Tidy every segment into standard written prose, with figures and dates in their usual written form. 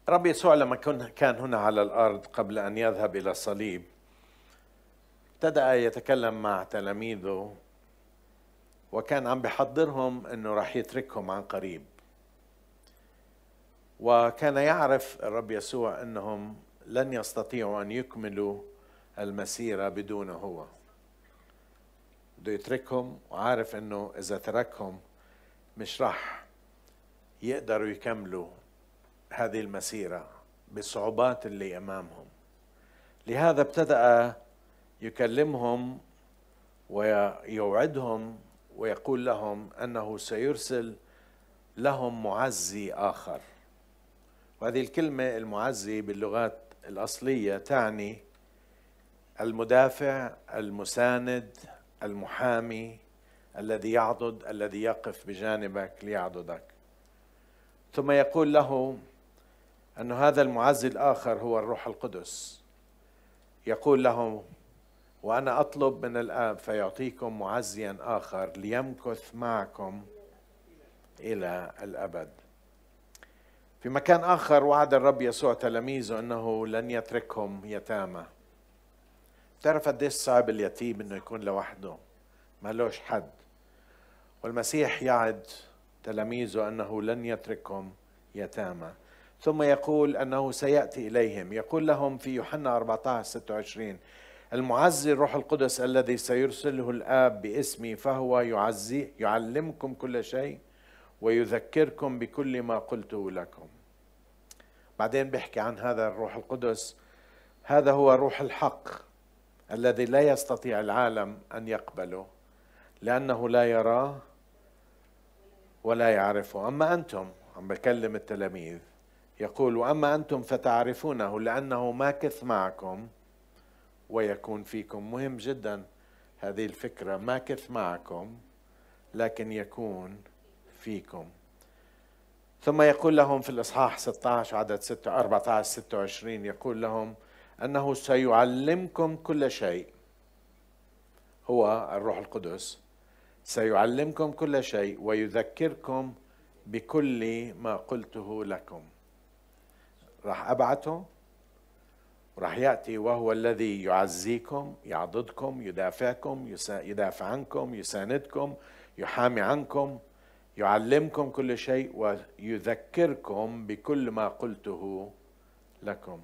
رب يسوع لما كان هنا على الأرض قبل أن يذهب إلى الصليب ابتدأ يتكلم مع تلاميذه، وكان عم بيحضرهم أنه راح يتركهم عن قريب. وكان يعرف الرب يسوع أنهم لن يستطيعوا أن يكملوا المسيرة بدونه هو، بده يتركهم، وعارف أنه إذا تركهم مش راح يقدروا يكملوا هذه المسيرة بالصعوبات اللي أمامهم. لهذا ابتدأ يكلمهم ويوعدهم ويقول لهم أنه سيرسل لهم معزي آخر. وهذه الكلمة المعزي باللغات الأصلية تعني المدافع، المساند، المحامي، الذي يعضد، الذي يقف بجانبك ليعضدك. ثم يقول له أن هذا المعزي الآخر هو الروح القدس. يقول له: وأنا أطلب من الآب فيعطيكم معزيا آخر ليمكث معكم إلى الأبد. في مكان آخر وعد الرب يسوع تلاميذه أنه لن يتركهم يتامى. تعرف قديش صعب اليتيم أنه يكون لوحده، ما لوش حد. والمسيح يعد تلاميذه أنه لن يتركهم يتامى. ثم يقول أنه سيأتي إليهم. يقول لهم في يوحنا 14:26: المعزي الروح القدس الذي سيرسله الآب باسمي فهو يعلمكم كل شيء ويذكركم بكل ما قلته لكم. بعدين بيحكي عن هذا الروح القدس: هذا هو روح الحق الذي لا يستطيع العالم أن يقبله لأنه لا يراه ولا يعرفه. أما أنتم، عم بكلم التلاميذ، يقول: وأما أنتم فتعرفونه لأنه ماكث معكم ويكون فيكم. مهم جدا هذه الفكرة، ماكث معكم لكن يكون فيكم. ثم يقول لهم في الإصحاح 16 عدد 14-26، يقول لهم أنه سيعلمكم كل شيء. هو الروح القدس سيعلمكم كل شيء ويذكركم بكل ما قلته لكم. راح أبعته، راح يأتي وهو الذي يعزيكم، يعضدكم، يدافعكم، يدافع عنكم، يساندكم، يحامي عنكم، يعلمكم كل شيء ويذكركم بكل ما قلته لكم.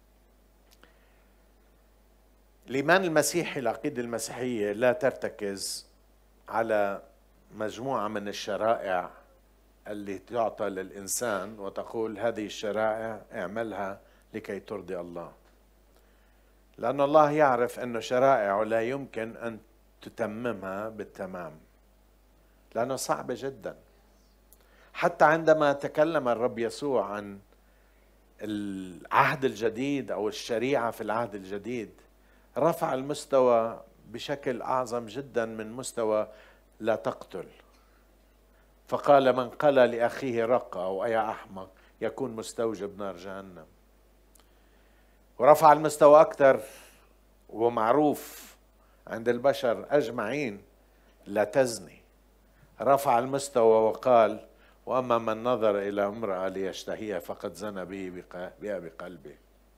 الإيمان المسيحي، العقيدة المسيحية لا ترتكز على مجموعة من الشرائع اللي تعطى للإنسان وتقول هذه الشرائع اعملها لكي ترضي الله، لأن الله يعرف أن شرائعه لا يمكن أن تتممها بالتمام، لأنه صعبة جدا. حتى عندما تكلم الرب يسوع عن العهد الجديد أو الشريعة في العهد الجديد، رفع المستوى بشكل أعظم جدا من مستوى لا تقتل. فقال: من قال لأخيه رق أو أي أحمق يكون مستوجب نار جهنم. ورفع المستوى أكثر، ومعروف عند البشر أجمعين: لا تزني. رفع المستوى وقال: وأما من نظر إلى امرأة ليشتهيها فقد زنى بها بقلبه.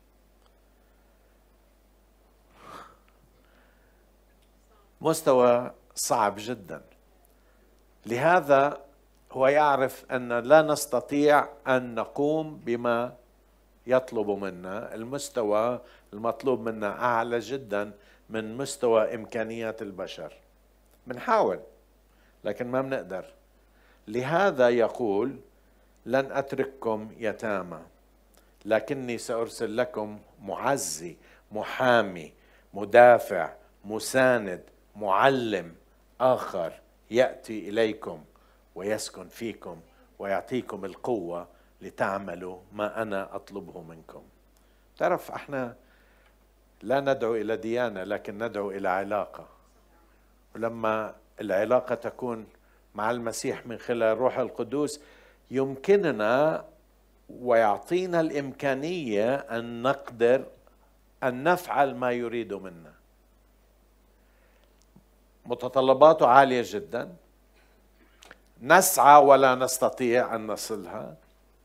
مستوى صعب جدا. لهذا هو يعرف أن لا نستطيع أن نقوم بما يطلب منا. المستوى المطلوب منا أعلى جدا من مستوى إمكانيات البشر. بنحاول لكن ما بنقدر. لهذا يقول: لن أترككم يتامى لكني سأرسل لكم معزي، محامي، مدافع، مساند، معلم آخر يأتي إليكم ويسكن فيكم ويعطيكم القوة لتعملوا ما أنا أطلبه منكم. تعرف احنا لا ندعو إلى ديانة لكن ندعو إلى علاقة. ولما العلاقة تكون مع المسيح من خلال الروح القدس يمكننا ويعطينا الإمكانية أن نقدر أن نفعل ما يريد منا. متطلباته عالية جدا، نسعى ولا نستطيع أن نصلها،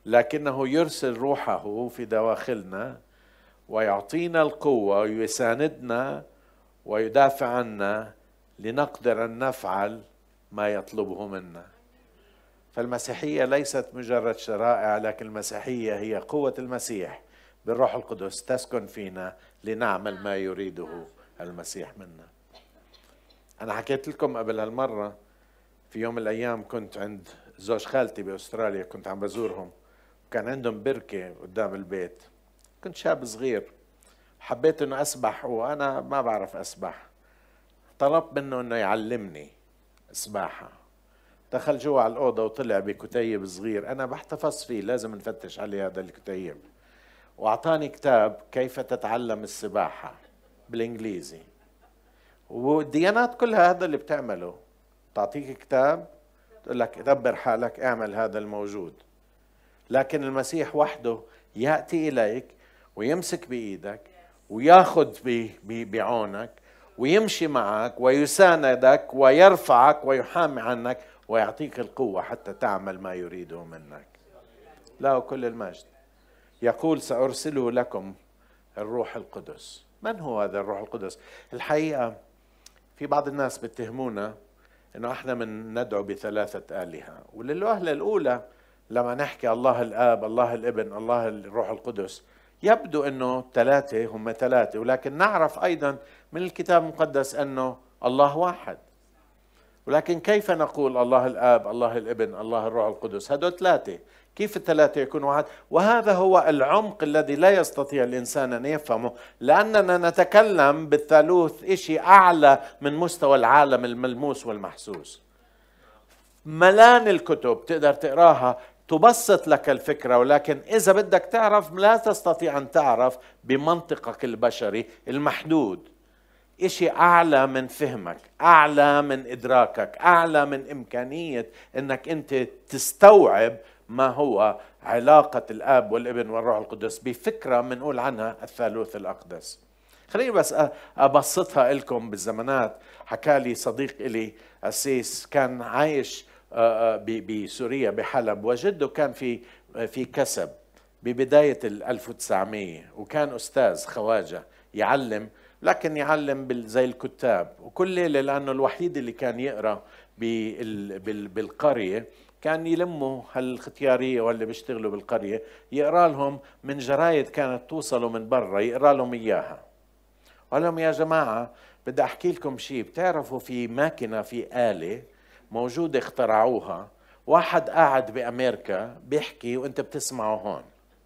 لكنه يرسل روحه في دواخلنا ويعطينا القوة ويساندنا ويدافع عنا لنقدر أن نفعل ما يطلبه منا. فالمسيحية ليست مجرد شرائع، لكن المسيحية هي قوة المسيح بالروح القدس تسكن فينا لنعمل ما يريده المسيح منا. أنا حكيت لكم قبل هالمرة في يوم من الأيام كنت عند زوج خالتي بأستراليا، كنت عم بزورهم، كان عندهم بركة قدام البيت. كنت شاب صغير، حبيت انه اسبح وانا ما بعرف اسبح، طلبت منه انه يعلمني سباحة. دخل جوا على الأوضة وطلع بكتيب صغير، أنا بحتفظ فيه، لازم نفتش عليه هذا الكتيب، وأعطاني كتاب كيف تتعلم السباحة بالإنجليزي. والديانات كلها هذا اللي بتعمله، تعطيك كتاب تقول لك دبر حالك اعمل هذا الموجود. لكن المسيح وحده يأتي إليك ويمسك بإيدك وياخذ بعونك ويمشي معك ويساندك ويرفعك ويحامي عنك ويعطيك القوة حتى تعمل ما يريده منك. له كل المجد. يقول سأرسله لكم الروح القدس. من هو هذا الروح القدس؟ الحقيقة في بعض الناس بيتهمونا انه احنا من ندعو بثلاثة آلهة، وللوهلة الأولى لما نحكي الله الآب الله الابن الله الروح القدس يبدو انه ثلاثة هم ثلاثة، ولكن نعرف ايضا من الكتاب المقدس انه الله واحد. ولكن كيف نقول الله الآب الله الابن الله الروح القدس؟ هذول ثلاثة، كيف الثلاثة يكون واحد؟ وهذا هو العمق الذي لا يستطيع الإنسان أن يفهمه، لأننا نتكلم بالثالوث إشي أعلى من مستوى العالم الملموس والمحسوس. ملان الكتب تقدر تقراها تبسط لك الفكرة، ولكن إذا بدك تعرف لا تستطيع أن تعرف بمنطقك البشري المحدود. إشي أعلى من فهمك، أعلى من إدراكك، أعلى من إمكانية أنك أنت تستوعب ما هو علاقة الآب والابن والروح القدس بفكرة منقول عنها الثالوث الأقدس. خليني بس أبسطها لكم. بالزمانات حكى لي صديق إلي أسيس كان عايش بسوريا بحلب، وجده كان في كسب ببداية 1900، وكان أستاذ خواجة يعلم، لكن يعلم زي الكتاب، وكل ليلة لأنه الوحيد اللي كان يقرأ بالقرية كان يلموا هالختيارية واللي بيشتغلوا بالقرية يقرأ لهم من جرايد كانت توصلوا من برا، يقرأ لهم إياها. قال لهم يا جماعة بدي أحكي لكم شيء، بتعرفوا في ماكينة في آلة موجودة اخترعوها، واحد قاعد بأمريكا بيحكي وانت بتسمعه هون.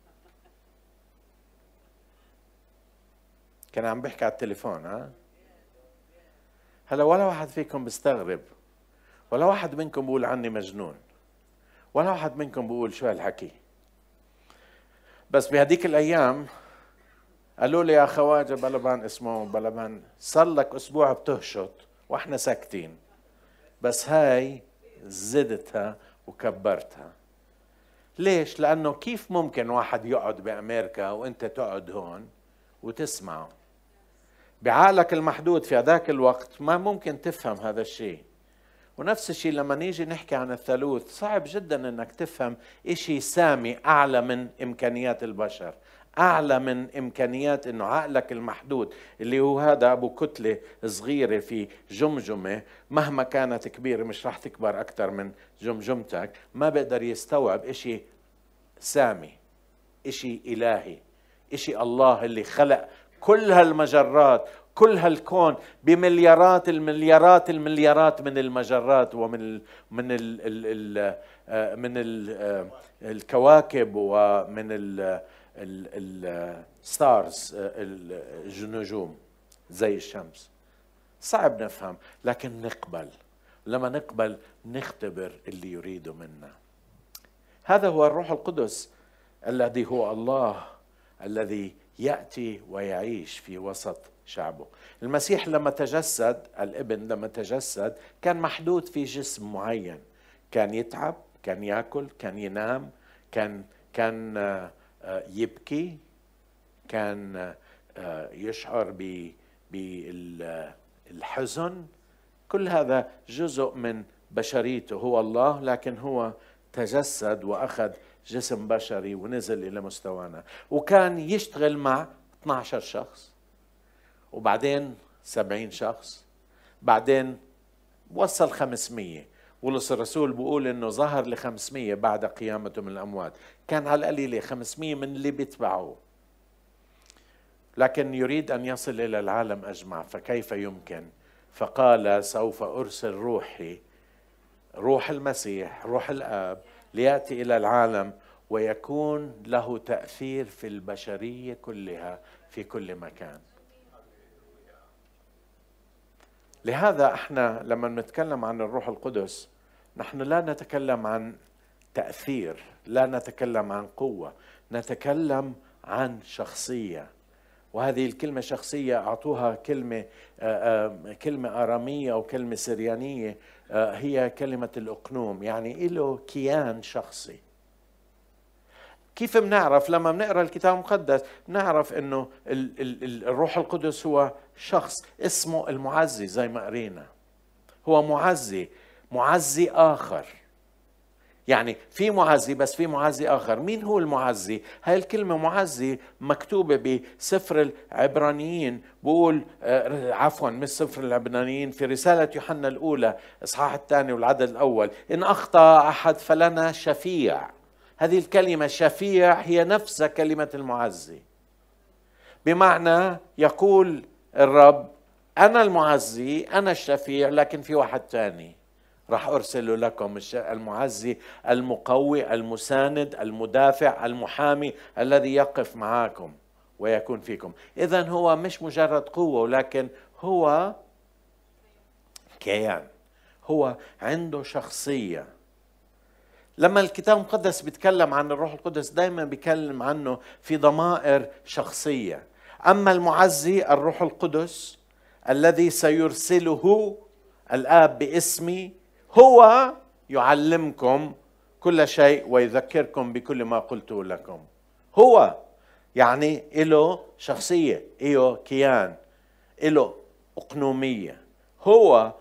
كان عم بيحكي على التليفون. هلا ولا واحد فيكم بيستغرب، ولا واحد منكم بيقول عني مجنون، ولا واحد منكم بيقول شو هالحكي. بس بهديك الأيام قالوا لي يا خواجة بلبان، اسمه بلبان، صار لك أسبوع بتهشط وإحنا ساكتين، بس هاي زدتها وكبرتها. ليش؟ لأنه كيف ممكن واحد يقعد بأمريكا وإنت تقعد هون وتسمعه؟ بعقلك المحدود في هذاك الوقت ما ممكن تفهم هذا الشيء. ونفس الشيء لما نيجي نحكي عن الثالوث صعب جدا انك تفهم اشي سامي اعلى من امكانيات البشر، اعلى من امكانيات انه عقلك المحدود اللي هو هذا ابو كتلة صغيرة في جمجمة مهما كانت كبيرة مش راح تكبر اكثر من جمجمتك، ما بقدر يستوعب اشي سامي، اشي الهي، اشي الله اللي خلق كل هالمجرات، كل هالكون بمليارات المليارات المليارات من المجرات ومن الكواكب ومن الستارز النجوم زي الشمس. صعب نفهم لكن نقبل، لما نقبل نختبر اللي يريده منا. هذا هو الروح القدس الذي هو الله الذي يأتي ويعيش في وسط شعبه. المسيح لما تجسد، الابن لما تجسد كان محدود في جسم معين، كان يتعب، كان يأكل، كان ينام، كان يبكي، كان يشعر بالحزن. كل هذا جزء من بشريته. هو الله لكن هو تجسد وأخذ جسم بشري ونزل إلى مستوانا، وكان يشتغل مع 12 شخص، وبعدين 70 شخص، بعدين وصل 500. ولص الرسول بيقول انه ظهر ل500 بعد قيامته من الاموات. كان على القليله 500 من اللي بيتبعوه، لكن يريد ان يصل الى العالم اجمع، فكيف يمكن؟ فقال سوف ارسل روحي، روح المسيح، روح الآب، ليأتي إلى العالم ويكون له تأثير في البشرية كلها في كل مكان. لهذا احنا لما نتكلم عن الروح القدس نحن لا نتكلم عن تأثير، لا نتكلم عن قوة، نتكلم عن شخصية. وهذه الكلمة شخصية أعطوها كلمة آرامية أو كلمة سريانية، هي كلمة الأقنوم، يعني له كيان شخصي. كيف بنعرف؟ لما بنقرأ الكتاب المقدس بنعرف أنه الروح القدس هو شخص اسمه المعزي، زي ما قرينا هو معزي آخر. يعني في معزي، بس في معزي آخر. مين هو المعزي؟ هاي الكلمة معزي مكتوبة بسفر العبرانيين، بقول عفوا مش سفر العبرانيين، في رسالة يوحنا الأولى إصحاح 2 والعدد الأول: إن أخطأ أحد فلنا شفيع. هذه الكلمة شفيع هي نفس كلمة المعزي، بمعنى يقول الرب أنا المعزي، أنا الشفيع، لكن في واحد تاني راح أرسل لكم، المعزي، المقوي، المساند، المدافع، المحامي، الذي يقف معاكم ويكون فيكم. إذن هو مش مجرد قوة، ولكن هو كيان، هو عنده شخصية. لما الكتاب المقدس بيتكلم عن الروح القدس دايما بيتكلم عنه في ضمائر شخصية. أما المعزي الروح القدس الذي سيرسله الآب باسمي، هو يعلمكم كل شيء ويذكركم بكل ما قلته لكم. هو يعني له شخصية، له كيان، له أقنومية. هو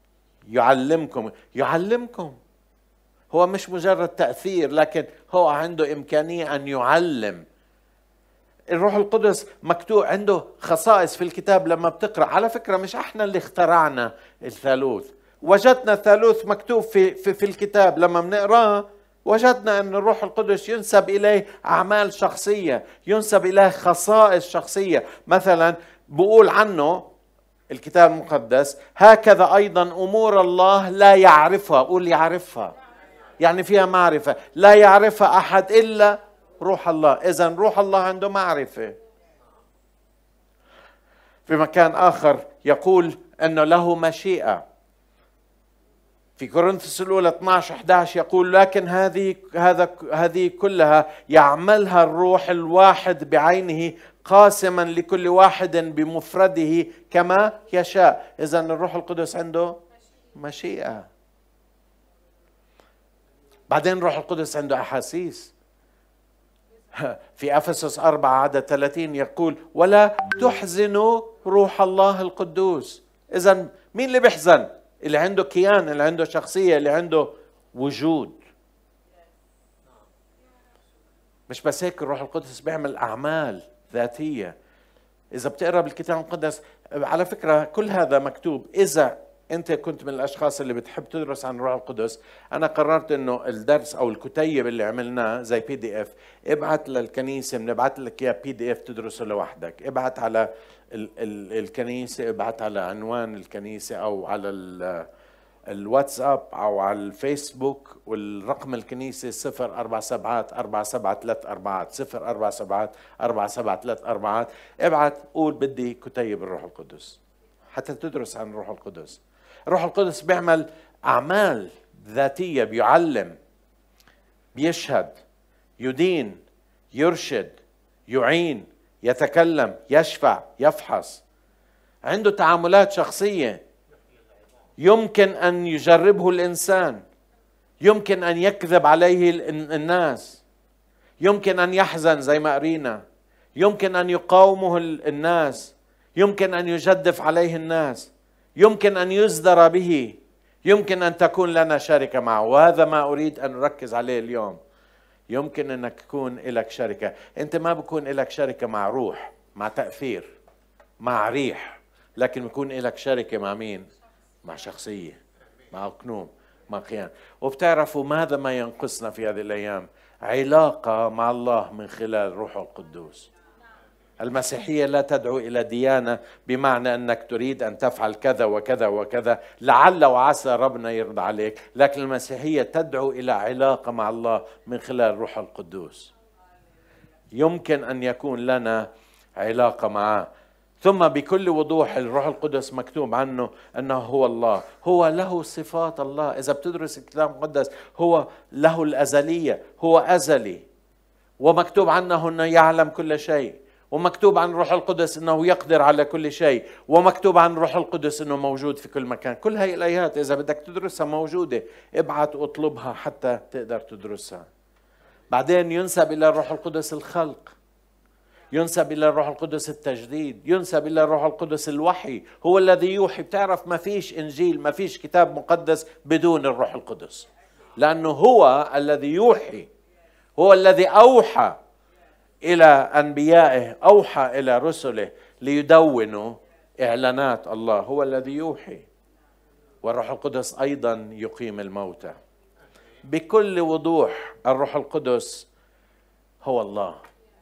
يعلمكم. هو مش مجرد تأثير، لكن هو عنده إمكانية أن يعلم. الروح القدس مكتوب عنده خصائص في الكتاب. لما بتقرأ، على فكرة مش احنا اللي اخترعنا الثالوث، وجدنا الثالوث مكتوب في الكتاب. لما بنقراه وجدنا أن الروح القدس ينسب إليه أعمال شخصية، ينسب إليه خصائص شخصية. مثلا بقول عنه الكتاب المقدس: هكذا أيضا أمور الله لا يعرفها. قول يعرفها، يعني فيها معرفة. لا يعرفها أحد إلا روح الله. إذن روح الله عنده معرفة. في مكان آخر يقول أنه له مشيئة. في كورنثوس الأولى 12:11 يقول: لكن هذه كلها يعملها الروح الواحد بعينه، قاسما لكل واحد بمفرده كما يشاء. إذن الروح القدس عنده مشيئة. بعدين الروح القدس عنده أحاسيس. في أفسس 4:30 يقول: ولا تحزنوا روح الله القدوس. إذن مين اللي بيحزن؟ اللي عنده كيان، اللي عنده شخصية، اللي عنده وجود. مش بس هيك، الروح القدس بيعمل أعمال ذاتية. إذا بتقرأ بالكتاب المقدس، على فكرة كل هذا مكتوب. إذا أنت كنت من الأشخاص اللي بتحب تدرس عن الروح القدس، أنا قررت إنه الدرس أو الكتيب اللي عملناه زي PDF، ابعت للكنيسة، بنبعت لك إياه PDF تدرسه لوحدك. ابعت على الكنيسة، ابعت على عنوان الكنيسة أو على الواتساب أو على الفيسبوك، والرقم الكنيسة 047-473-4 047-473-4. ابعت قول بدي كتيب الروح القدس حتى تدرس عن الروح القدس. الروح القدس بيعمل أعمال ذاتية، بيعلم، بيشهد، يدين، يرشد، يعين، يتكلم، يشفع، يفحص. عنده تعاملات شخصية. يمكن أن يجربه الإنسان، يمكن أن يكذب عليه الناس، يمكن أن يحزن زي ما قرينا، يمكن أن يقاومه الناس، يمكن أن يجدف عليه الناس، يمكن أن يزدر به، يمكن أن تكون لنا شركة معه. وهذا ما أريد أن أركز عليه اليوم. يمكن انك يكون لك شركة. انت ما بكون لك شركة مع روح، مع تأثير، مع ريح، لكن بكون لك شركة مع مين؟ مع شخصية، مع أقنوم، مع قيام. وبتعرفوا ماذا ما ينقصنا في هذه الأيام؟ علاقة مع الله من خلال روح القدوس. المسيحية لا تدعو إلى ديانة بمعنى أنك تريد أن تفعل كذا وكذا وكذا لعل وعسى ربنا يرضى عليك، لكن المسيحية تدعو إلى علاقة مع الله من خلال روح القدوس. يمكن أن يكون لنا علاقة معه. ثم بكل وضوح الروح القدس مكتوب عنه أنه هو الله، هو له صفات الله. إذا بتدرس الكتاب المقدس هو له الأزلية، هو أزلي، ومكتوب عنه أنه يعلم كل شيء، ومكتوب عن روح القدس أنه يقدر على كل شيء، ومكتوب عن روح القدس أنه موجود في كل مكان. كل هاي الآيات إذا بدك تدرسها موجودة، ابعت واطلبها حتى تقدر تدرسها. بعدين ينسب إلى الروح القدس الخلق، ينسب إلى الروح القدس التجديد، ينسب إلى الروح القدس الوحي، هو الذي يوحي. بتعرف ما فيش إنجيل، ما فيش كتاب مقدس بدون الروح القدس، لأنه هو الذي يوحي، هو الذي أوحى إلى أنبيائه، أوحى إلى رسله ليدونوا إعلانات الله، هو الذي يوحي. والروح القدس أيضا يقيم الموتى. بكل وضوح الروح القدس هو الله.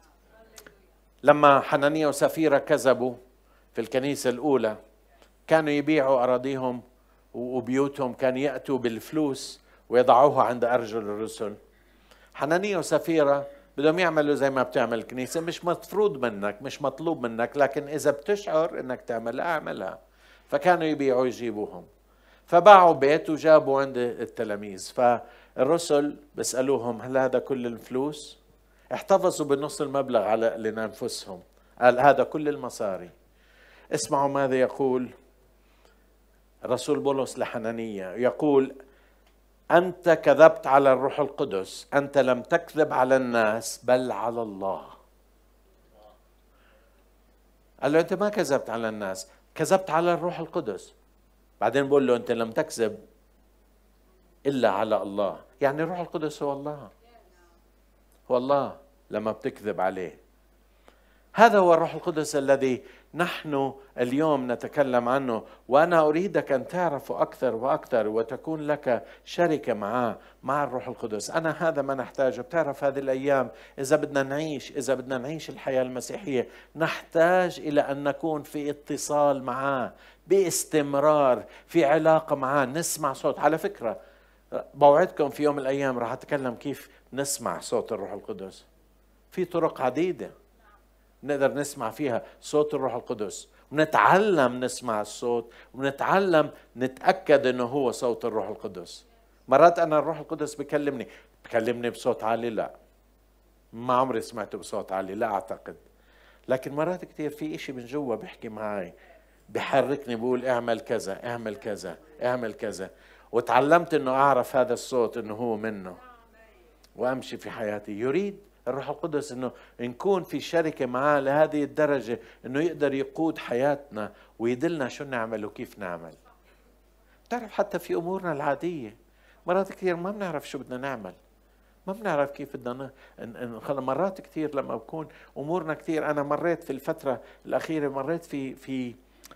لما حنانيا وسفيرة كذبوا في الكنيسة الأولى، كانوا يبيعوا أراضيهم وبيوتهم، كانوا يأتوا بالفلوس ويضعوها عند أرجل الرسل. حنانيا وسفيرة بدهم يعملوا زي ما بتعمل الكنيسة، مش مفروض منك، مش مطلوب منك، لكن إذا بتشعر إنك تعملها اعملها. فكانوا يبيعوا يجيبوهم، فباعوا بيت وجابوا عند التلاميذ. فالرسل بيسألوهم هل هذا كل الفلوس؟ احتفظوا بنص المبلغ على لأنفسهم، قال هذا كل المصاري. اسمعوا ماذا يقول رسول بولس لحنانيا، يقول أنت كذبت على الروح القدس، أنت لم تكذب على الناس بل على الله. قال له أنت ما كذبت على الناس، كذبت على الروح القدس. بعدين بقول له أنت لم تكذب إلا على الله، يعني الروح القدس هو الله، هو الله لما بتكذب عليه. هذا هو الروح القدس الذي نحن اليوم نتكلم عنه، وأنا أريدك أن تعرفه أكثر وأكثر وتكون لك شركة معه، مع الروح القدس. أنا هذا ما نحتاجه. بتعرف هذه الأيام إذا بدنا نعيش الحياة المسيحية، نحتاج إلى أن نكون في اتصال معه باستمرار، في علاقة معه، نسمع صوت. على فكرة بوعدكم في يوم من الأيام راح أتكلم كيف نسمع صوت الروح القدس. في طرق عديدة نقدر نسمع فيها صوت الروح القدس، ونتعلم نسمع الصوت، ونتعلم نتأكد أنه هو صوت الروح القدس. مرات أنا الروح القدس بكلمني بصوت عالي، لا، ما عمري سمعته بصوت عالي، لا أعتقد. لكن مرات كتير في إشي من جوا بيحكي معي، بحركني، بقول اعمل كذا اعمل كذا اعمل كذا. وتعلمت أنه أعرف هذا الصوت أنه هو منه وأمشي في حياتي. يريد الروح القدس أنه نكون في شركة معاه لهذه الدرجة أنه يقدر يقود حياتنا ويدلنا شو نعمل وكيف نعمل. تعرف حتى في أمورنا العادية مرات كثير ما بنعرف شو بدنا نعمل، ما بنعرف كيف بدنا مرات كثير لما بكون أمورنا كثير. أنا مريت في الفترة الأخيرة، مريت في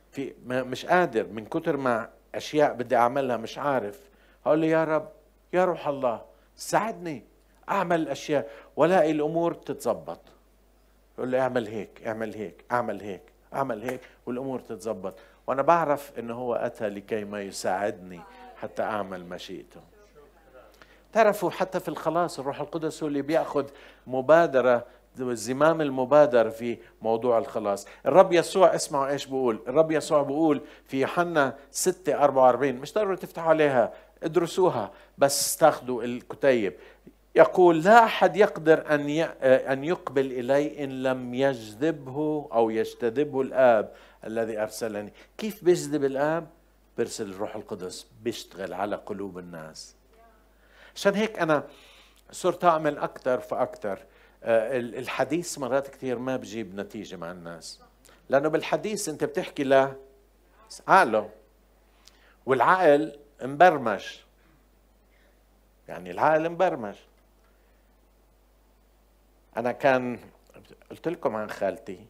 مش قادر من كتر ما أشياء بدي أعملها، مش عارف. هقول لي يا رب، يا روح الله ساعدني أعمل الأشياء، ولاقي الأمور تتزبط. يقول لي اعمل هيك اعمل هيك اعمل هيك اعمل هيك، والأمور تتزبط. وأنا بعرف إنه هو أتى لكي ما يساعدني حتى أعمل مشيئته. تعرفوا حتى في الخلاص الروح القدس هو اللي بيأخذ مبادرة، زمام المبادرة في موضوع الخلاص. الرب يسوع، اسمعوا ايش بقول الرب يسوع، بقول في يوحنا 6:44، مش ضروري تفتحوا عليها، ادرسوها بس تاخذوا الكتيب. يقول لا أحد يقدر أن يقبل إلي إن لم يجذبه أو يجتذبه الآب الذي أرسلني. كيف بيجذب الآب؟ بيرسل الروح القدس بيشتغل على قلوب الناس. عشان هيك أنا صرت أعمل أكثر فأكثر. الحديث مرات كثير ما بجيب نتيجة مع الناس، لأنه بالحديث أنت بتحكي عقله، والعقل مبرمج، يعني العقل مبرمج. أنا قلت لكم عن خالتي.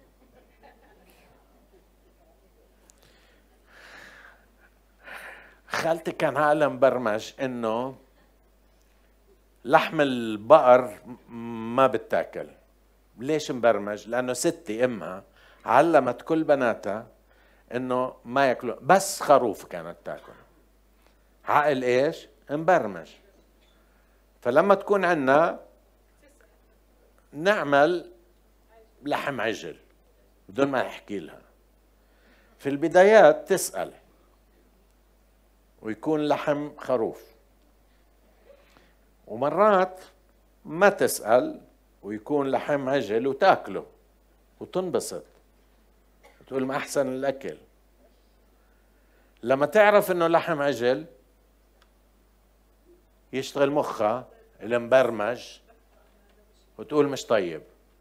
خالتي كان عقلها مبرمج إنه لحم البقر ما بتاكل. ليش مبرمج؟ لأنه ستي أمها علمت كل بناتها إنه ما يأكلوا، بس خروف كانت تاكل. عقل إيش؟ مبرمج. فلما تكون عنا نعمل لحم عجل بدون ما نحكي لها. في البدايات تسأل ويكون لحم خروف، ومرات ما تسأل ويكون لحم عجل وتاكله وتنبسط وتقول ما أحسن الأكل. لما تعرف إنه لحم عجل يشتغل مخها المبرمج وتقول مش طيب.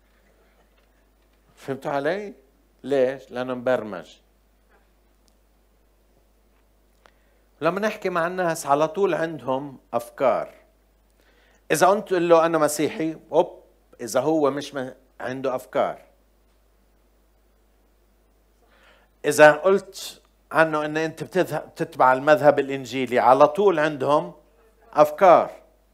فهمتوا علي؟ ليش؟ لأنه مبرمج. لما نحكي مع الناس على طول عندهم أفكار. إذا قلت له أنا مسيحي، إذا هو مش عنده أفكار. إذا قلت عنه أن أنت بتتبع المذهب الإنجيلي، على طول عندهم أفكار.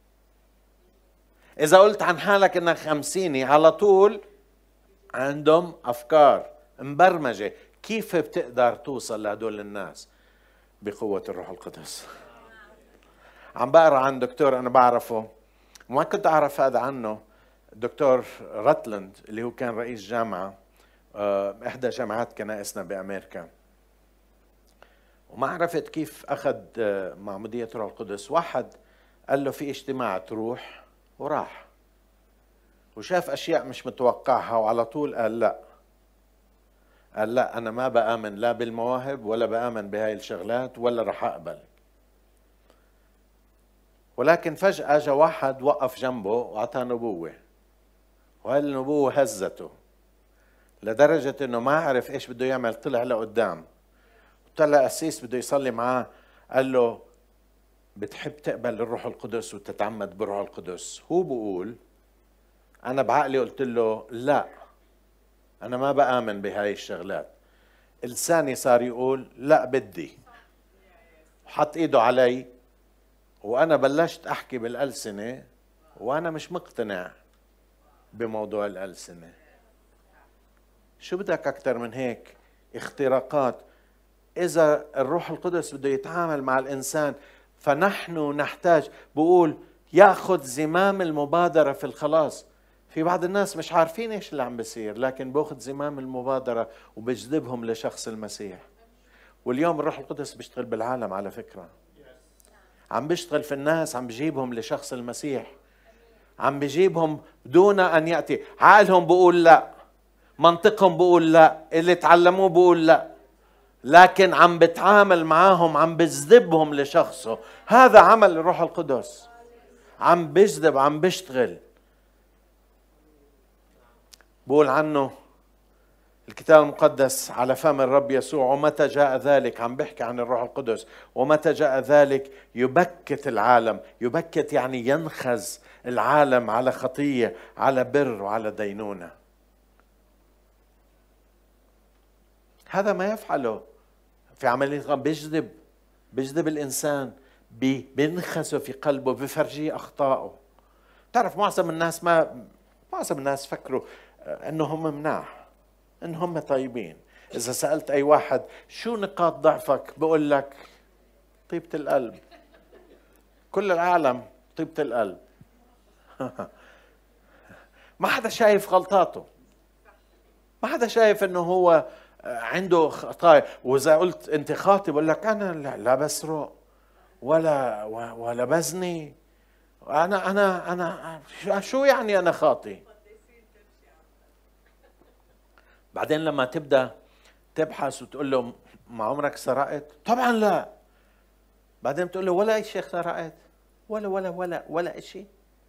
إذا قلت عن حالك أنك خمسيني، على طول عندهم أفكار مبرمجة. كيف بتقدر توصل لهدول الناس؟ بقوة الروح القدس. عم بقرأ عن دكتور أنا بعرفه، وما كنت أعرف هذا عنه، دكتور راتلاند اللي هو كان رئيس جامعة إحدى جامعات كنائسنا بأمريكا. وما عرفت كيف أخذ معمودية روح القدس. واحد قال له في اجتماع تروح، وراح وشاف أشياء مش متوقعها، وعلى طول قال لا. قال لا، أنا ما بآمن لا بالمواهب ولا بآمن بهاي الشغلات ولا رح أقبل. ولكن فجأة جاء واحد وقف جنبه وعطاه نبوة، وهاي النبوة هزته لدرجة انه ما عرف ايش بده يعمل. طلع لقدام، طلع قسيس بده يصلي معاه، قال له بتحب تقبل الروح القدس وتتعمد بالروح القدس؟ هو بقول انا بعقلي قلت له لا، انا ما بآمن بهاي الشغلات. لساني صار يقول لا بدي، حط ايده علي وانا بلشت احكي بالألسنة وانا مش مقتنع بموضوع الألسنة. شو بدك اكثر من هيك؟ اختراقات. اذا الروح القدس بده يتعامل مع الانسان فنحن نحتاج، بقول ياخذ زمام المبادرة في الخلاص. في بعض الناس مش عارفين ايش اللي عم بيصير، لكن باخذ زمام المبادرة وبجذبهم لشخص المسيح. واليوم الروح القدس بيشتغل بالعالم على فكرة، عم بيشتغل في الناس، عم بجيبهم لشخص المسيح، عم بجيبهم دون أن يأتي. عقلهم بقول لا، منطقهم بقول لا، اللي تعلموه بقول لا، لكن عم بتعامل معاهم، عم بجذبهم لشخصه. هذا عمل الروح القدس، عم بجذب، عم بيشتغل. بقول عنه الكتاب المقدس على فم الرب يسوع ومتى جاء ذلك، عم بيحكي عن الروح القدس، ومتى جاء ذلك يبكت العالم. يبكت يعني ينخز العالم على خطية، على بر وعلى دينونة. هذا ما يفعله في عملية، بيجذب الإنسان، بينخسه في قلبه، بفرجيه أخطائه. تعرف معظم الناس فكروا أنهم مناح، إنهم طيبين. إذا سألت أي واحد شو نقاط ضعفك بقول لك طيبة القلب. كل العالم طيبة القلب. ما حدا شايف غلطاته، ما حدا شايف إنه هو عنده خطايا. وإذا قلت أنت خاطئ بقول لك أنا لا بسرق ولا بزني. أنا شو يعني أنا خاطئ؟ بعدين لما تبدأ تبحث وتقول له ما عمرك سرقت؟ طبعا لا. بعدين بتقول له ولا شيء سرقت؟ ولا شيء.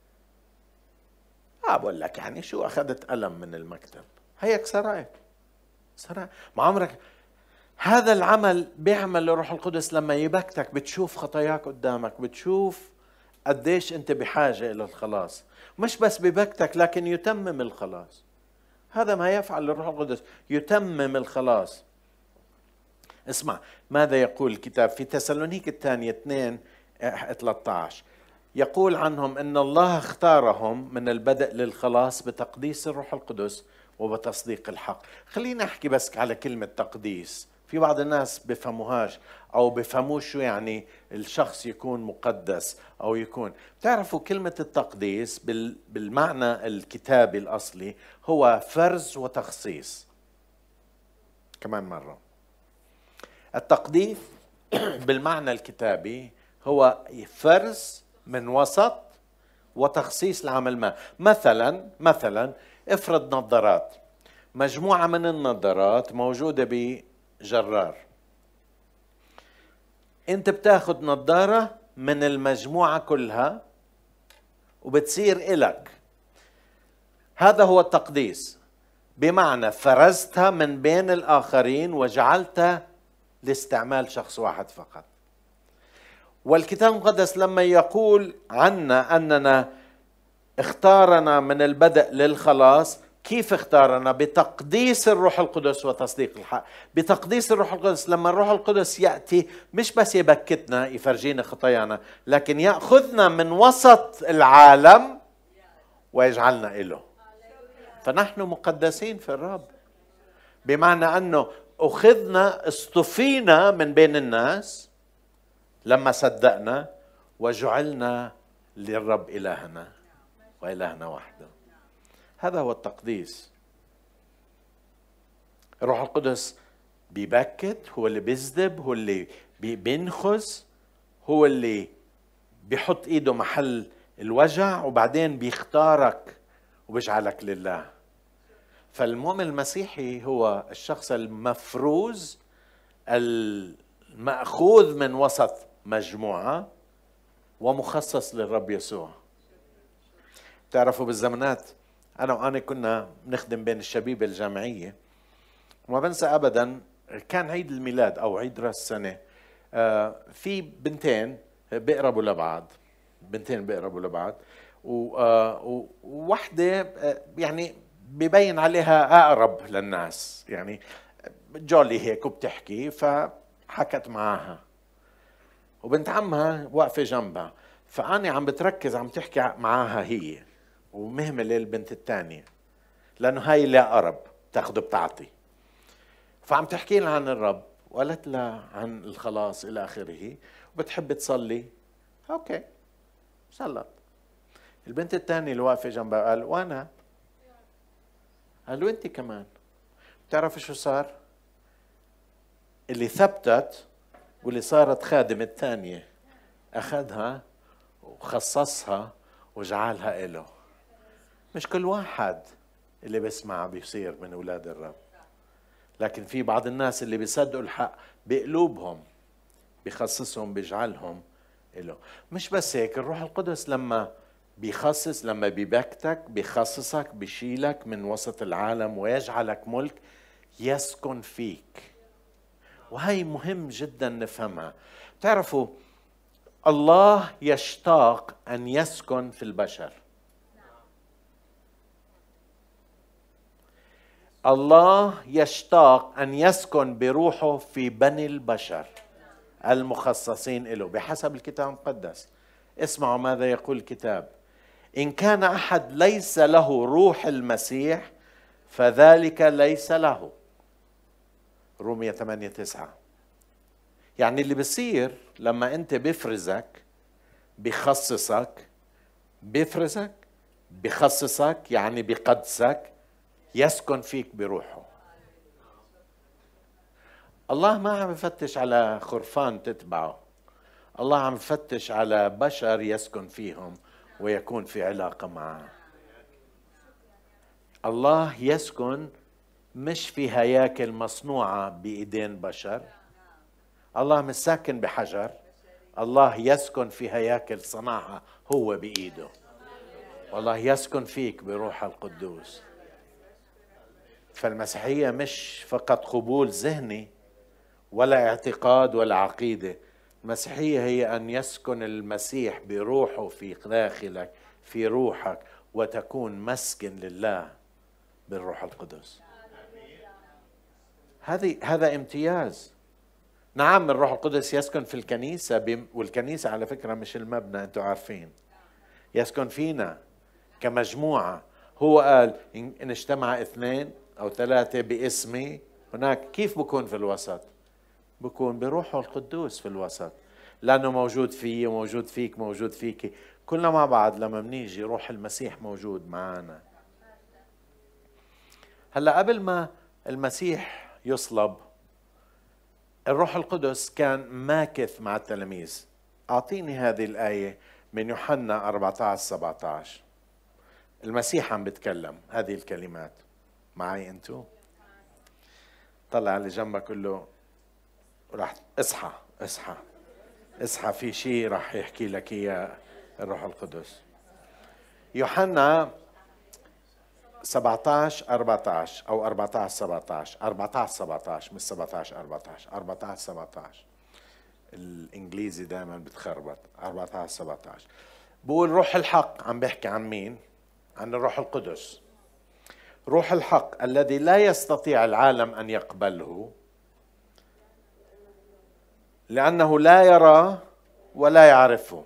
بقول لك يعني شو أخذت قلم من المكتب هيك سرقت؟ ما عمرك. هذا العمل بيعمل الروح القدس لما يبكتك، بتشوف خطاياك قدامك، بتشوف قديش أنت بحاجة إلى الخلاص، مش بس ببكتك لكن يتمم الخلاص. هذا ما يفعل الروح القدس، يتمم الخلاص. اسمع ماذا يقول الكتاب في تسالونيك الثانية 2:13، يقول عنهم إن الله اختارهم من البدء للخلاص بتقديس الروح القدس وبتصديق الحق. خلينا أحكي بس على كلمة تقديس. في بعض الناس بفهموهاش أو بفهموش شو يعني الشخص يكون مقدس أو يكون. تعرفوا كلمة التقديس بالمعنى الكتابي الأصلي هو فرز وتخصيص. كمان مرة، التقديس بالمعنى الكتابي هو فرز من وسط وتخصيص لعمل ما. مثلا افرض نظارات، مجموعة من النظارات موجودة بجرار، انت بتاخد نظارة من المجموعة كلها وبتصير إلك. هذا هو التقديس، بمعنى فرزتها من بين الآخرين وجعلتها لاستعمال شخص واحد فقط. والكتاب المقدس لما يقول عنا أننا اختارنا من البدء للخلاص، كيف اختارنا؟ بتقديس الروح القدس وتصديق الحق. بتقديس الروح القدس، لما الروح القدس يأتي مش بس يبكتنا يفرجينا خطايانا، لكن يأخذنا من وسط العالم ويجعلنا إله. فنحن مقدسين في الرب، بمعنى أنه أخذنا، اصطفينا من بين الناس لما صدقنا وجعلنا للرب إلهنا وإلهنا وحده. هذا هو التقديس. الروح القدس بيبكت، هو اللي بيذنب، هو اللي بينخز، هو اللي بيحط ايده محل الوجع، وبعدين بيختارك وبيجعلك لله. فالمؤمن المسيحي هو الشخص المفروز المأخوذ من وسط مجموعة ومخصص للرب يسوع. تعرفوا بالزمانات أنا وأنا كنا نخدم بين الشبيبة الجامعية، وما بنسى أبدا كان عيد الميلاد أو عيد رأس السنة، في بنتين بيقربوا لبعض، وواحدة يعني بيبين عليها أقرب للناس، يعني جولي هيك وبتحكي، فحكت معاها وبنت عمها واقفة جنبها، فأنا عم بتركز عم تحكي معاها هي ومهملة البنت الثانية، لأنه هاي اللي أقرب تاخده بتعطي. فعم تحكي لها عن الرب وقالت لها عن الخلاص إلى آخره، وبتحب تصلي. أوكي صلت. البنت الثانية اللي واقفة جنبها قال وأنا، قالوا أنت كمان. بتعرف شو صار؟ اللي ثبتت واللي صارت خادمة الثانية أخذها وخصصها وجعلها إله. مش كل واحد اللي بيسمع بيصير من أولاد الرب، لكن في بعض الناس اللي بيصدقوا الحق بقلوبهم بيخصصهم بيجعلهم إله. مش بس هيك، الروح القدس لما بيخصص، لما بيبكتك بيخصصك، بيشيلك من وسط العالم ويجعلك ملك يسكن فيك. وهي مهم جدا نفهمها. تعرفوا الله يشتاق أن يسكن في البشر. الله يشتاق أن يسكن بروحه في بني البشر المخصصين له بحسب الكتاب المقدس. اسمعوا ماذا يقول الكتاب: إن كان أحد ليس له روح المسيح فذلك ليس له. رومية 8:9. يعني اللي بيصير لما أنت بيفرزك بيخصصك يعني بيقدسك، يسكن فيك بروحه. الله ما عم يفتش على خرفان تتبعه، الله عم يفتش على بشر يسكن فيهم ويكون في علاقة معه. الله يسكن مش في هياكل مصنوعة بإيدين بشر، الله مش ساكن بحجر، الله يسكن في هياكل صنعها هو بإيده. والله يسكن فيك بروح القدوس. فالمسيحية مش فقط قبول ذهني ولا اعتقاد ولا عقيدة، المسيحية هي أن يسكن المسيح بروحه في داخلك، في روحك، وتكون مسكن لله بالروح القدس. هذا امتياز. نعم الروح القدس يسكن في الكنيسة، والكنيسة على فكرة مش المبنى، أنتم عارفين، يسكن فينا كمجموعة. هو قال إن اجتمع 2 أو 3 باسمي هناك. كيف بكون في الوسط؟ بكون بروحه القدوس في الوسط، لأنه موجود فيه وموجود فيك موجود فيك، كلنا مع بعض. لما بنيجي روح المسيح موجود معنا. هلأ قبل ما المسيح يصلب، الروح القدس كان ماكث مع التلاميذ. أعطيني هذه الآية من يوحنا 14-17. المسيح عم بتكلم هذه الكلمات معي. أنتو طلع اللي جنبك قل له راح اصحى اصحى اصحى، في شيء راح يحكي لك اياه الروح القدس. يوحنا 17-14 او 14-17، 14-17 مش 17-14، 14-17. الانجليزي دائما بتخربط. 14-17 بقول روح الحق. عم بيحكي عن مين؟ عن الروح القدس. روح الحق الذي لا يستطيع العالم ان يقبله لأنه لا يرى ولا يعرفه.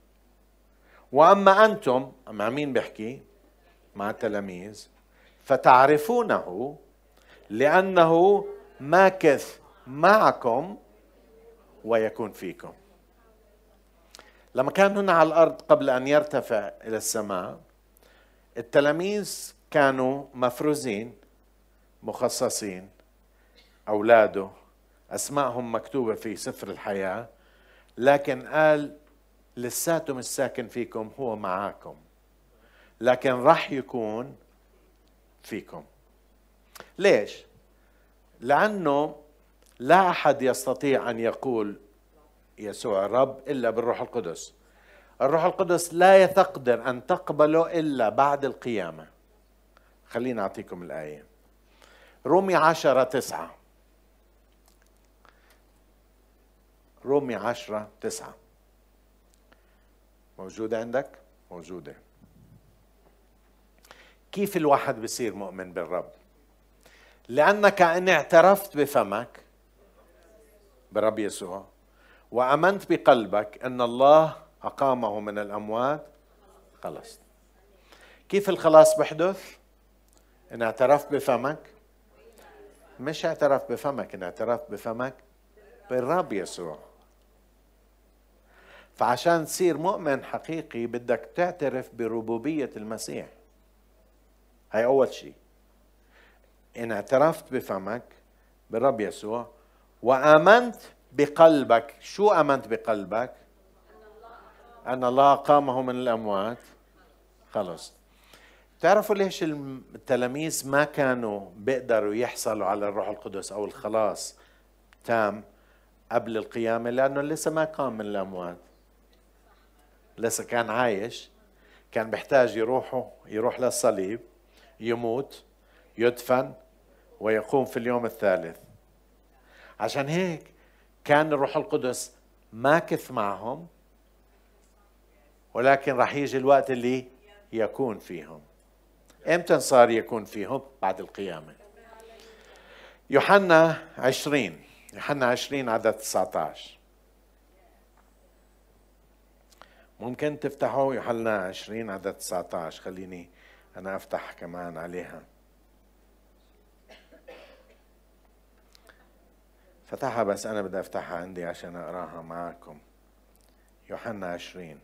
وأما أنتم، مع مين بيحكي؟ مع التلاميذ، فتعرفونه لأنه ماكث معكم ويكون فيكم. لما كان هنا على الأرض قبل أن يرتفع إلى السماء، التلاميذ كانوا مفروزين مخصصين، أولاده أسماءهم مكتوبة في سفر الحياة، لكن قال لساته مش ساكن فيكم، هو معاكم، لكن راح يكون فيكم. ليش؟ لأنه لا أحد يستطيع أن يقول يسوع الرب إلا بالروح القدس. الروح القدس لا تقدر أن تقبله إلا بعد القيامة. خلينا أعطيكم الآية. رومي 10-9. رومي 10-9 موجودة عندك؟ موجودة. كيف الواحد بيصير مؤمن بالرب؟ لأنك إن اعترفت بفمك برب يسوع وأمنت بقلبك أن الله أقامه من الأموات، خلص. كيف الخلاص بحدث؟ إن اعترفت بفمك، مش اعترفت بفمك، إن اعترفت بفمك بالرب يسوع. فعشان تصير مؤمن حقيقي بدك تعترف بربوبية المسيح. هاي أول شيء. إن اعترفت بفمك بالرب يسوع وآمنت بقلبك. شو آمنت بقلبك؟ أن الله قامه من الأموات، خلص. تعرفوا ليش التلاميذ ما كانوا بيقدروا يحصلوا على الروح القدس أو الخلاص تام قبل القيامة؟ لأنه لسه ما قام من الأموات، لسه كان عايش، كان بيحتاج يروح للصليب، يموت، يدفن، ويقوم في اليوم الثالث. عشان هيك كان الروح القدس ماكث معهم، ولكن راح يجي الوقت اللي يكون فيهم. امتى صار يكون فيهم؟ بعد القيامة. يوحنا 20 عدد 19. ممكن تفتحوا يوحنا 20 عدد 19. خليني أنا أفتح كمان عليها. فتحها بس أنا بدي أفتحها عندي عشان أقراها معاكم. يوحنا 20.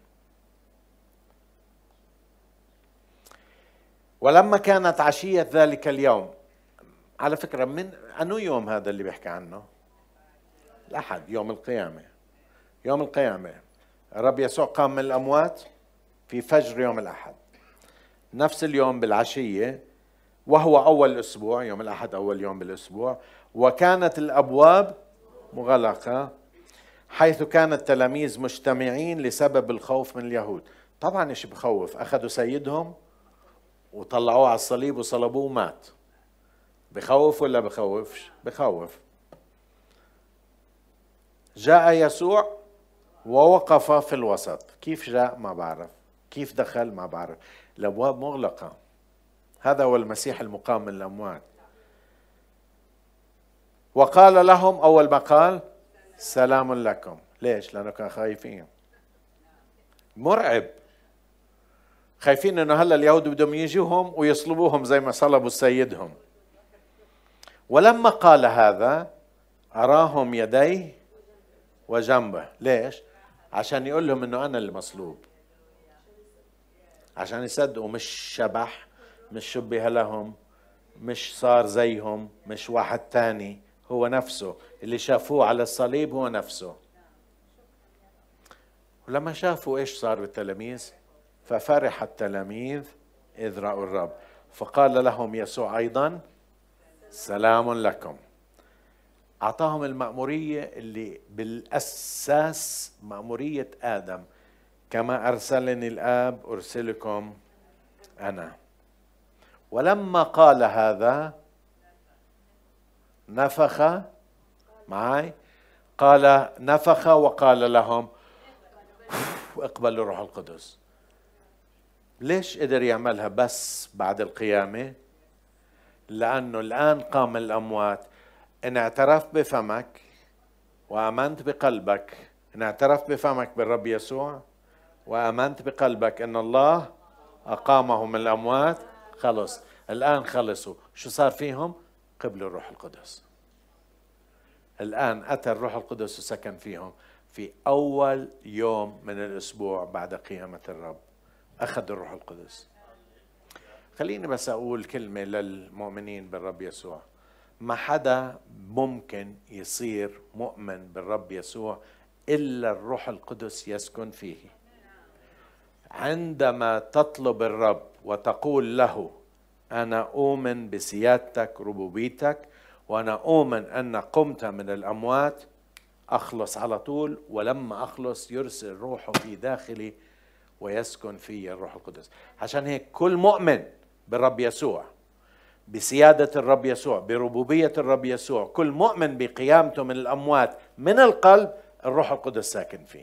ولما كانت عشية ذلك اليوم، على فكرة من أنو يوم هذا اللي بيحكي عنه؟ الأحد، يوم القيامة. يوم القيامة الرب يسوع قام من الأموات في فجر يوم الأحد، نفس اليوم بالعشية، وهو أول الأسبوع. يوم الأحد أول يوم بالأسبوع. وكانت الأبواب مغلقة حيث كان التلاميذ مجتمعين لسبب الخوف من اليهود. طبعا إيش بخوف؟ أخذوا سيدهم وطلعوه على الصليب وصلبوه ومات. بخوف ولا بخوفش؟ بخوف. جاء يسوع ووقف في الوسط. كيف جاء ما بعرف، كيف دخل ما بعرف، الأبواب مغلقة. هذا هو المسيح المقام من الأموات. وقال لهم، أول ما قال سلام لكم. ليش؟ لأنه كان خايفين، مرعب، خايفين أنه هلأ اليهود بدهم يجوهم ويصلبوهم زي ما صلبوا سيدهم. ولما قال هذا أراهم يديه وجنبه. ليش؟ عشان يقول لهم أنه أنا اللي مصلوب، عشان يصدقوا مش شبح، مش شبه لهم، مش صار زيهم، مش واحد تاني، هو نفسه اللي شافوه على الصليب، هو نفسه. ولما شافوا ايش صار بالتلاميذ، ففرح التلاميذ إذ رأوا الرب. فقال لهم يسوع أيضا سلام لكم. أعطاهم المأمورية اللي بالأساس مأمورية آدم، كما أرسلني الآب أرسلكم أنا. ولما قال هذا نفخ، معي، قال نفخ وقال لهم اقبلوا الروح القدس. ليش قدر يعملها بس بعد القيامة؟ لأنه الآن قام الأموات. إن اعترفت بفمك وآمنت بقلبك، إن اعترفت بفمك بالرب يسوع وآمنت بقلبك إن الله أقامه من الأموات، خلص. الآن خلصوا. شو صار فيهم؟ قبلوا الروح القدس. الآن أتى الروح القدس وسكن فيهم في أول يوم من الأسبوع بعد قيامة الرب، أخذ الروح القدس. خليني بس أقول كلمة للمؤمنين بالرب يسوع. ما حدا ممكن يصير مؤمن بالرب يسوع إلا الروح القدس يسكن فيه. عندما تطلب الرب وتقول له أنا أؤمن بسيادتك ربوبيتك، وأنا أؤمن أن قمت من الأموات، أخلص على طول. ولما أخلص يرسل روحه في داخلي ويسكن في الروح القدس. عشان هيك كل مؤمن بالرب يسوع، بسيادة الرب يسوع، بربوبية الرب يسوع، كل مؤمن بقيامته من الأموات من القلب، الروح القدس ساكن فيه.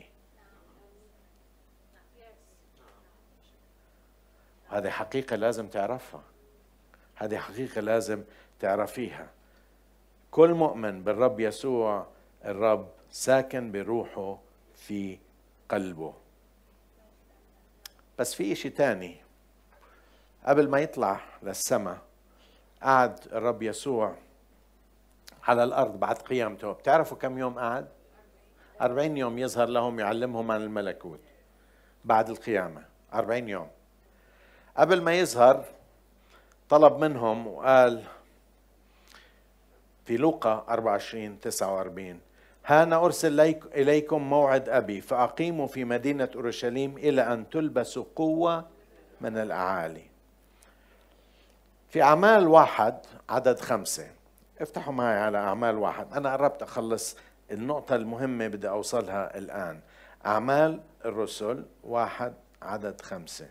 هذه حقيقة لازم تعرفها، هذه حقيقة لازم تعرفيها. كل مؤمن بالرب يسوع الرب ساكن بروحه في قلبه. بس في شيء تاني. قبل ما يطلع للسماء قعد الرب يسوع على الأرض بعد قيامته. بتعرفوا كم يوم قعد؟ 40 يوم يظهر لهم يعلمهم عن الملكوت بعد القيامة. 40 يوم. قبل ما يظهر طلب منهم وقال في لوقا 24:49 ها أنا أرسل إليكم موعد أبي فأقيموا في مدينة أورشليم إلى أن تلبسوا قوة من الأعالي. في أعمال 1 عدد 5. افتحوا معي على أعمال 1. أنا قربت أخلص النقطة المهمة بدي أوصلها الآن. أعمال الرسل 1 عدد 5.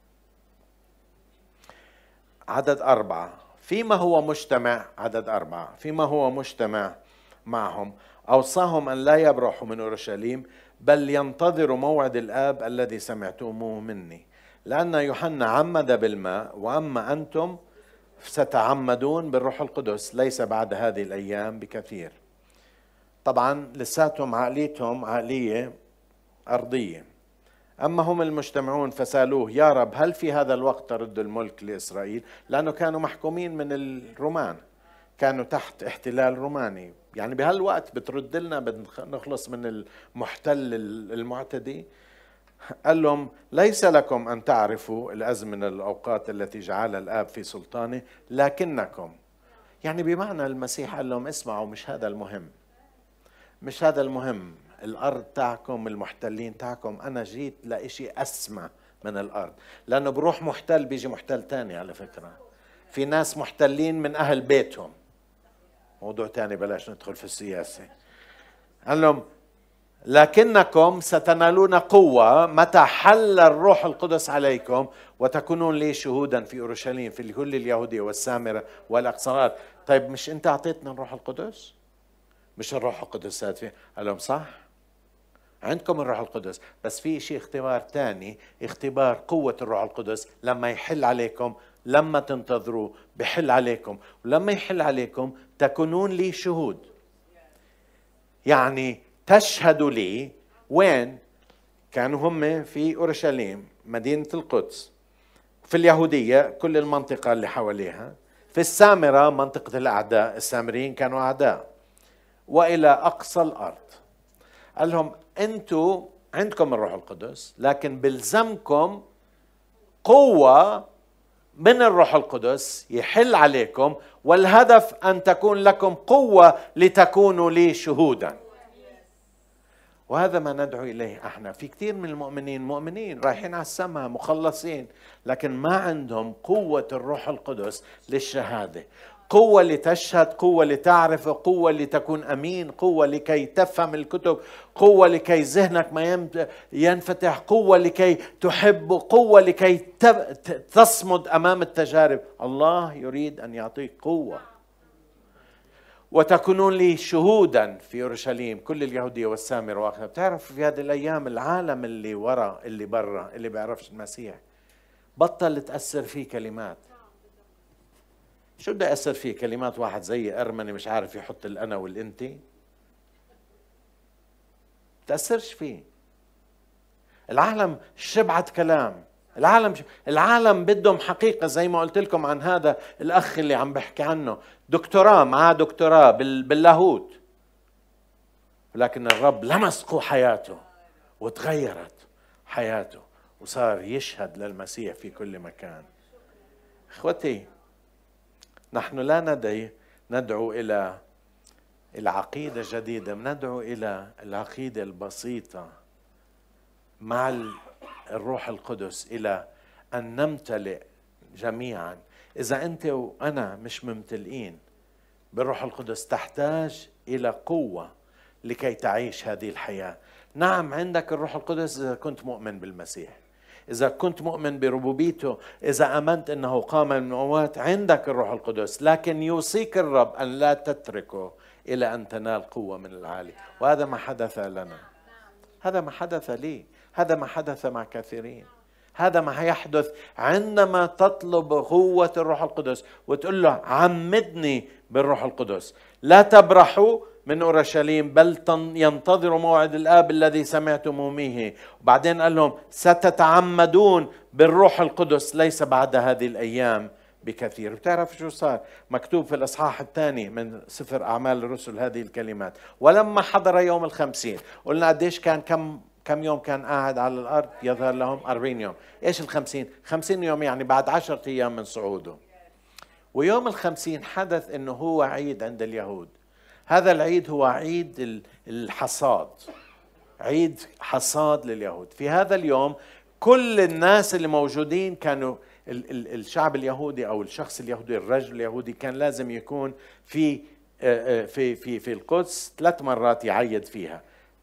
عدد 4 فيما هو مجتمع، عدد 4 فيما هو مجتمع معهم أوصاهم أن لا يبرحوا من أورشليم بل ينتظروا موعد الآب الذي سمعتموه مني، لأن يوحنا عمد بالماء وأما أنتم ستعمدون بالروح القدس ليس بعد هذه الأيام بكثير. طبعا لساتهم عقليتهم عقلية أرضية. أما هم المجتمعون فسألوه يا رب هل في هذا الوقت ترد الملك لإسرائيل؟ لأنه كانوا محكومين من الرومان، كانوا تحت احتلال روماني. يعني بهالوقت بترد لنا بنخلص من المحتل المعتدي؟ قال لهم ليس لكم أن تعرفوا الأزمنة الأوقات التي جعلها الآب في سلطانه، لكنكم، يعني بمعنى المسيح قال لهم اسمعوا، مش هذا المهم، مش هذا المهم. الأرض تاعكم، المحتلين تاعكم، أنا جيت لإشي أسمى من الأرض. لأنه بروح محتل بيجي محتل تاني. على فكرة في ناس محتلين من أهل بيتهم، موضوع تاني بلاش ندخل في السياسة. قال لهم لكنكم ستنالون قوة متى حل الروح القدس عليكم وتكونون لي شهودا في أورشليم في كل اليهودية والسامرة والأقصارات. طيب مش أنت أعطيتنا الروح القدس؟ مش الروح القدس ساد فيه؟ قال لهم صح، عندكم الروح القدس، بس في شيء اختبار تاني، اختبار قوة الروح القدس لما يحل عليكم، لما تنتظروا بحل عليكم، ولما يحل عليكم تكونون لي شهود. يعني تشهدوا لي. وين كانوا هم؟ في أورشليم مدينة القدس، في اليهودية كل المنطقة اللي حواليها، في السامرة منطقة الأعداء، السامريين كانوا أعداء، وإلى أقصى الأرض. قال لهم أنتوا عندكم الروح القدس، لكن بلزمكم قوة من الروح القدس يحل عليكم، والهدف أن تكون لكم قوة لتكونوا لي شهودا. وهذا ما ندعو إليه احنا. في كثير من المؤمنين مؤمنين رايحين على السماء مخلصين، لكن ما عندهم قوة الروح القدس للشهادة، قوة لتشهد، قوة لتعرف، قوة لتكون أمين، قوة لكي تفهم الكتب، قوة لكي ذهنك ما ينفتح، قوة لكي تحب، قوة لكي تصمد أمام التجارب. الله يريد أن يعطيك قوة. وتكونون لي شهودا في أورشليم كل اليهودية والسامرة وآخرها. بتعرف في هذه الأيام العالم اللي ورا اللي برا اللي بيعرفش المسيح بطل تأثر فيه كلمات. شو بدي أثر فيه كلمات واحد زي أرمني مش عارف يحط الأنا والإنتي؟ تأثرش فيه. العالم شبعت كلام. العالم بدهم حقيقة، زي ما قلت لكم عن هذا الأخ اللي عم بحكي عنه، دكتوراه، معاه دكتوراه باللاهوت، لكن الرب لمس حياته وتغيرت حياته وصار يشهد للمسيح في كل مكان. اخوتي، نحن لا ندعو إلى العقيدة الجديدة، ندعو إلى العقيدة البسيطة مع الروح القدس، إلى أن نمتلئ جميعا. إذا أنت وأنا مش ممتلئين بالروح القدس تحتاج إلى قوة لكي تعيش هذه الحياة. نعم عندك الروح القدس إذا كنت مؤمن بالمسيح، إذا كنت مؤمن بربوبيته، إذا آمنت أنه قام من الأموات، عندك الروح القدس، لكن يوصيك الرب أن لا تتركه إلى أن تنال قوة من العالي. وهذا ما حدث لنا، هذا ما حدث لي، هذا ما حدث مع كثيرين. هذا ما يحدث عندما تطلب قوة الروح القدس وتقول له عمدني بالروح القدس. لا تبرحوا من أورشليم بل ينتظروا موعد الآب الذي سمعتم به. وبعدين قال لهم ستتعمدون بالروح القدس ليس بعد هذه الأيام بكثير. بتعرف شو صار؟ مكتوب في الأصحاح الثاني من سفر أعمال الرسل هذه الكلمات: ولما حضر يوم 50. قلنا قديش كان؟ كم يوم كان قاعد على الأرض؟ يظهر لهم 40 يوم. إيش 50؟ 50 يوم يعني بعد 10 أيام من صعوده. ويوم 50 حدث إنه هو عيد عند اليهود. هذا العيد هو عيد الحصاد، عيد حصاد لليهود. في هذا اليوم كل الناس اللي موجودين كانوا الشعب اليهودي أو الشخص اليهودي، الرجل اليهودي، كان لازم يكون في القدس 3 مرات يعيد فيها.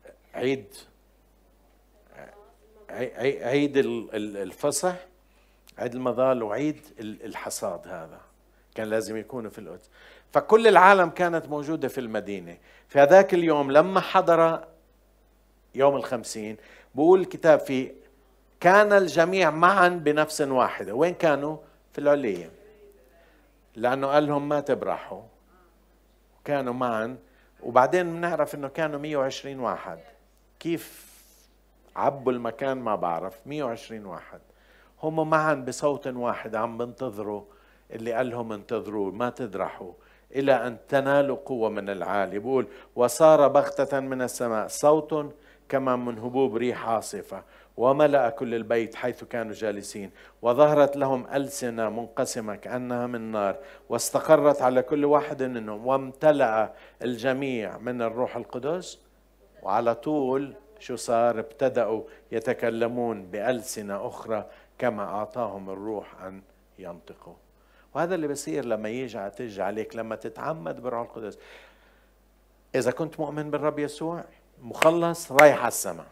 عيد الفصح، عيد المظال، وعيد الحصاد. هذا كان لازم يكونوا في القدس. فكل العالم كانت موجودة في المدينة في هذاك اليوم. لما حضر يوم 50 بقول الكتاب فيه كان الجميع معا بنفس واحدة. وين كانوا؟ في العلية، لأنه قال لهم ما تبرحوا. كانوا معا. وبعدين بنعرف أنه كانوا 120 واحد. كيف عبوا المكان ما بعرف. 120 واحد هم معا بصوت واحد عم بنتظروا اللي قال لهم انتظروا ما تذرحوا إلى أن تنالوا قوة من العالي. بقول وصار بغتة من السماء صوت كما من هبوب ريح عاصفة وملأ كل البيت حيث كانوا جالسين، وظهرت لهم ألسنة منقسمة كأنها من نار واستقرت على كل واحد منهم، وامتلأ الجميع من الروح القدس. وعلى طول شو صار؟ ابتدأوا يتكلمون بألسنة أخرى كما أعطاهم الروح أن ينطقوا. وهذا اللي بصير لما تيجي عليك لما تتعمد بالروح القدس. إذا كنت مؤمن بالرب يسوع مخلص رايح على السماء،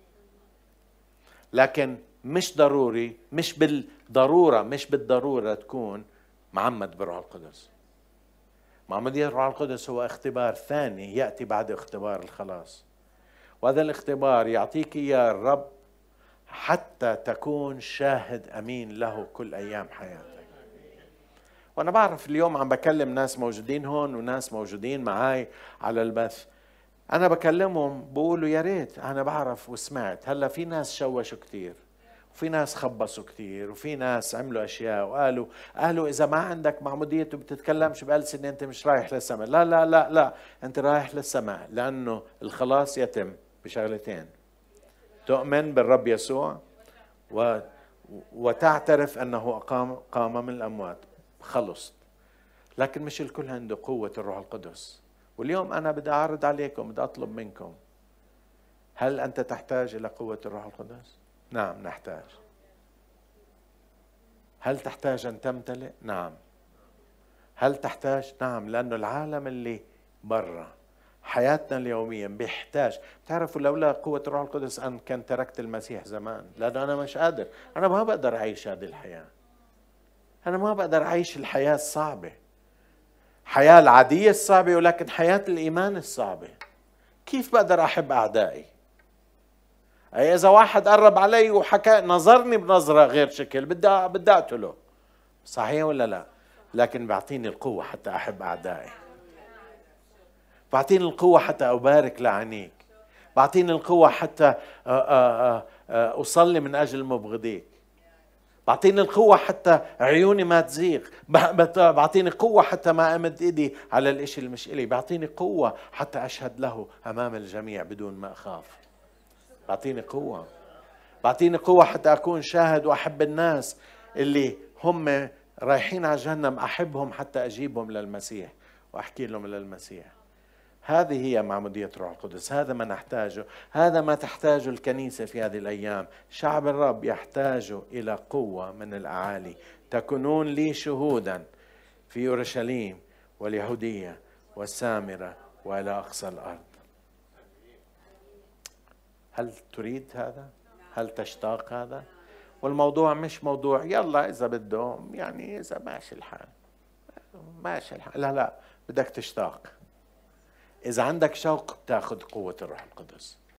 لكن مش ضروري، مش بالضرورة تكون معمد بالروح القدس. معمودية الروح القدس هو اختبار ثاني يأتي بعد اختبار الخلاص. وهذا الاختبار يعطيك إياه الرب حتى تكون شاهد أمين له كل أيام حياتك. وأنا بعرف اليوم عم بكلم ناس موجودين هون وناس موجودين معاي على البث، أنا بكلمهم بقولوا يا ريت أنا بعرف وسمعت. هلا في ناس شوشوا كتير، وفي ناس خبصوا كتير، وفي ناس عملوا أشياء وقالوا إذا ما عندك معمودية وبتتكلمش بألسنة أنت مش رايح للسماء. لا لا لا لا، أنت رايح للسماء، لأنه الخلاص يتم بشغلتين: تؤمن بالرب يسوع وتعترف أنه قام من الأموات، خلص. لكن مش الكل عنده قوة الروح القدس. واليوم أنا بدي أعرض عليكم، بدي أطلب منكم، هل أنت تحتاج إلى قوة الروح القدس؟ نعم نحتاج. هل تحتاج أن تمتلئ؟ نعم. هل تحتاج؟ نعم، لأنه العالم اللي برا حياتنا اليومية بيحتاج. بتعرفوا لولا قوة الروح القدس أنا كان تركت المسيح زمان، لأنه أنا مش قادر، أنا ما بقدر أعيش هذه الحياة. أنا ما بقدر أعيش الحياة الصعبة، حياة العادية الصعبة، ولكن حياة الإيمان الصعبة. كيف بقدر أحب أعدائي؟ أي إذا واحد قرب علي وحكى نظرني بنظرة غير شكل بدي أقتله، صحيح ولا لا؟ لكن بعطيني القوة حتى أحب أعدائي، بعطيني القوة حتى أبارك لعنيك، بعطيني القوة حتى أصلي من أجل مبغضيك، بعطيني القوة حتى عيوني ما تزيغ، بعطيني قوة حتى ما أمد إيدي على الإشي اللي مش إلي، بعطيني قوة حتى أشهد له أمام الجميع بدون ما أخاف. بعطيني قوة، بعطيني قوة حتى أكون شاهد وأحب الناس اللي هم رايحين على جهنم، أحبهم حتى أجيبهم للمسيح وأحكي لهم للمسيح. هذه هي معمودية الروح القدس، هذا ما نحتاجه، هذا ما تحتاجه الكنيسة في هذه الأيام. شعب الرب يحتاج إلى قوة من الأعالي. تكونون لي شهودا في أورشليم واليهودية والسامرة وإلى أقصى الأرض. هل تريد هذا؟ هل تشتاق هذا؟ والموضوع مش موضوع يلا إذا بدهم، يعني إذا ماشي الحال ماشي الحال، لا لا، بدك تشتاق. إذا عندك شوق بتاخذ قوة الروح القدس.